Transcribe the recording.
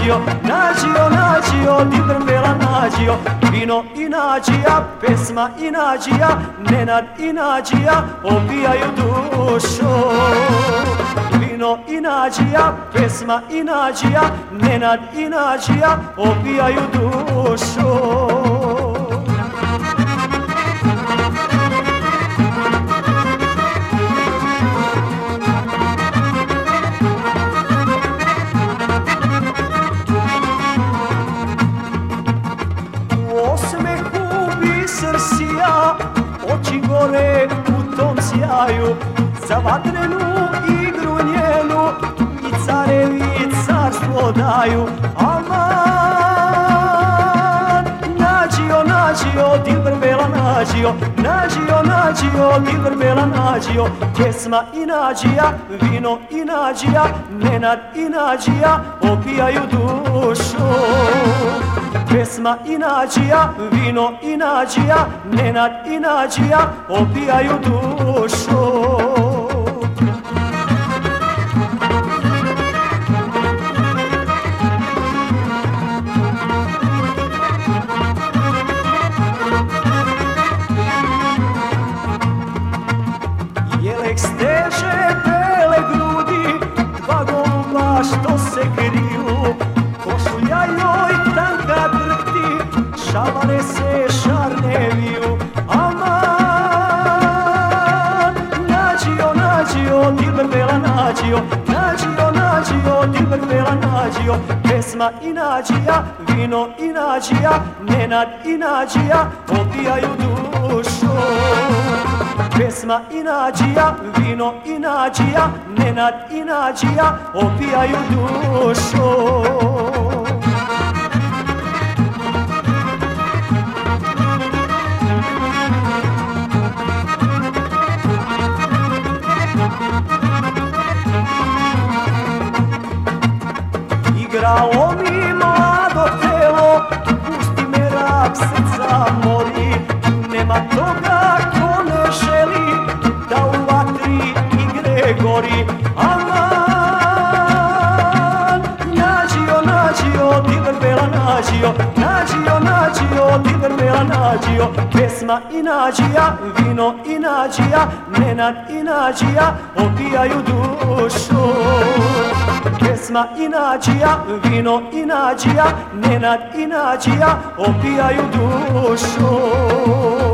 nađio, nađio, nađio, Dilber Bela nađio. Vino i nađija, pesma i nađija, Nenad i nađija opijaju dušu. Vino i nađija, pesma i nađija, Nenad i nađija opijaju dušu. Oči gore u tom sjaju, za vatrenu igru njenu i carevi carstvo daju. Aman, nađio, nađio, Dilber Bela nađio, nađio, nađio, Dilber Bela nađio. Pjesma i nađija, vino i nađija, Nenad i nađija opijaju dušu. Pesma i nađija, vino i nađija, Nenad i nađija opijaju dušu. Jelek steže bele grudi, dva goluba što se kriju, košulja joj tanka drhti, šamare se šarneviju. Aman, nađio, nađio, Dilber Bela nađio, nađio, nađio, Dilber Bela nađio. Pesma i nađija, vino i nađija, Nenad i nađija opijaju dušu. Pesma i nađija, vino i nađija, Nenad i nađija opijaju dušu. Igralo mi mlado telo, pusti me rak srca mori. Nema toga ko ne želi da u vatri igre gori. Aman, nađio, nađio, Dilber Bela nađio, nađio, nađio, Dilber Bela nađio. Pesma i nađija, vino i nađija, Nenad i nađija opijaju dušu. Pesma i nađija, vino i nađija, Nenad i nađija opijaju dušu.